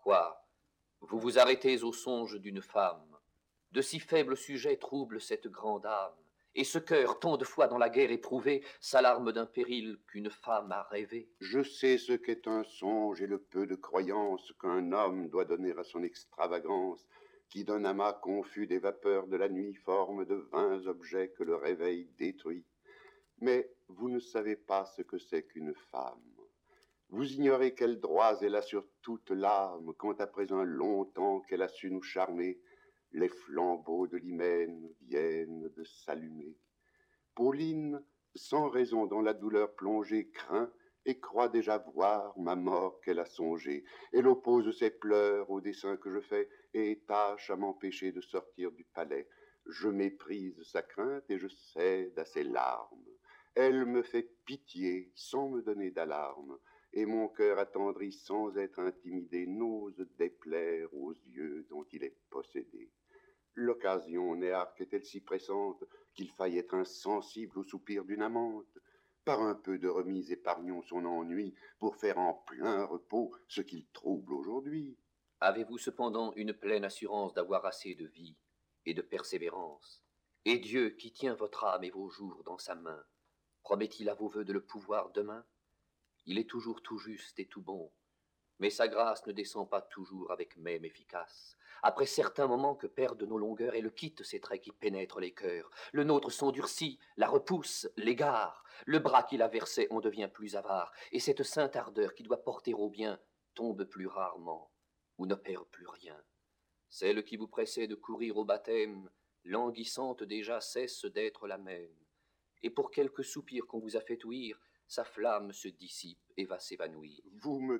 Quoi? Vous vous arrêtez au songe d'une femme. De si faibles sujets troublent cette grande âme, et ce cœur, tant de fois dans la guerre éprouvé, s'alarme d'un péril qu'une femme a rêvé. Je sais ce qu'est un songe et le peu de croyance qu'un homme doit donner à son extravagance, qui d'un amas confus des vapeurs de la nuit forme de vains objets que le réveil détruit. Mais vous ne savez pas ce que c'est qu'une femme. Vous ignorez quels droits elle a sur toute l'âme, quand après un long temps qu'elle a su nous charmer, les flambeaux de l'hymen viennent de s'allumer. Pauline, sans raison dans la douleur plongée, craint et croit déjà voir ma mort qu'elle a songée. Elle oppose ses pleurs au dessein que je fais et tâche à m'empêcher de sortir du palais. Je méprise sa crainte et je cède à ses larmes. Elle me fait pitié sans me donner d'alarme, et mon cœur attendri sans être intimidé n'ose déplaire aux yeux dont il est possédé. L'occasion, Néarque, est-elle si pressante qu'il faille être insensible au soupir d'une amante? Par un peu de remise épargnons son ennui pour faire en plein repos ce qu'il trouble aujourd'hui. Avez-vous cependant une pleine assurance d'avoir assez de vie et de persévérance? Et Dieu, qui tient votre âme et vos jours dans sa main, promet-il à vos voeux de le pouvoir demain? Il est toujours tout juste et tout bon, mais sa grâce ne descend pas toujours avec même efficace. Après certains moments que perdent nos longueurs, elle quitte ces traits qui pénètrent les cœurs. Le nôtre s'endurcit, la repousse, l'égare. Le bras qui la versait en devient plus avare, et cette sainte ardeur qui doit porter au bien tombe plus rarement ou ne perd plus rien. Celle qui vous pressait de courir au baptême, languissante déjà, cesse d'être la même. Et pour quelques soupirs qu'on vous a fait ouïr, sa flamme se dissipe et va s'évanouir. Vous me